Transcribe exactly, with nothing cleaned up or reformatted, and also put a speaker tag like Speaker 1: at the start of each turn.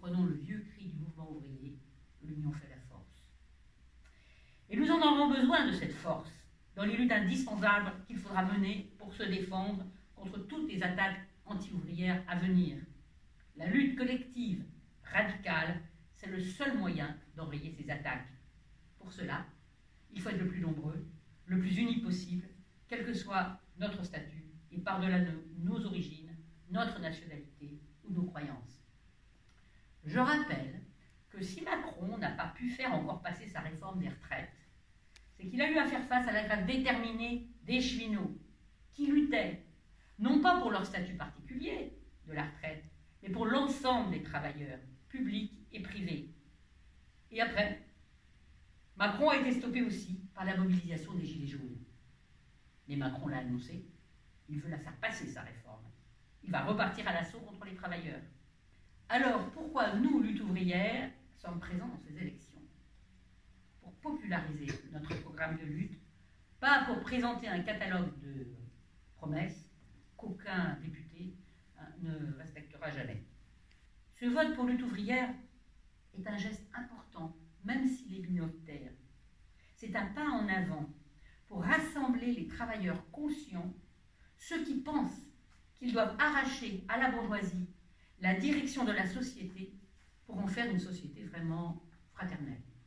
Speaker 1: reprenons le vieux cri du mouvement ouvrier, l'union fait la force. Et nous en aurons besoin de cette force dans les luttes indispensables qu'il faudra mener pour se défendre contre toutes les attaques anti-ouvrières à venir. La lutte collective, radicale, c'est le seul moyen d'enrayer ces attaques. Pour cela, il faut être le plus nombreux, le plus unis possible, quel que soit notre statut et par-delà nos, nos origines, notre nationalité ou nos croyances. Je rappelle que si Macron n'a pas pu faire encore passer sa réforme des retraites, c'est qu'il a eu à faire face à la grève déterminée des cheminots qui luttaient, non pas pour leur statut particulier de la retraite, mais pour l'ensemble des travailleurs, publics et privés. Et après, Macron a été stoppé aussi par la mobilisation des Gilets jaunes. Mais Macron l'a annoncé, il veut la faire passer, sa réforme. Il va repartir à l'assaut contre les travailleurs. Alors, pourquoi nous, lutte ouvrière, sommes présents dans ces élections? Pour populariser notre programme de lutte, pas pour présenter un catalogue de promesses qu'aucun député hein, ne respectera jamais. Ce vote pour lutte ouvrière est un geste important, même s'il est minoritaire. C'est un pas en avant pour rassembler les travailleurs conscients, ceux qui pensent qu'ils doivent arracher à la bourgeoisie la direction de la société pour en faire une société vraiment fraternelle.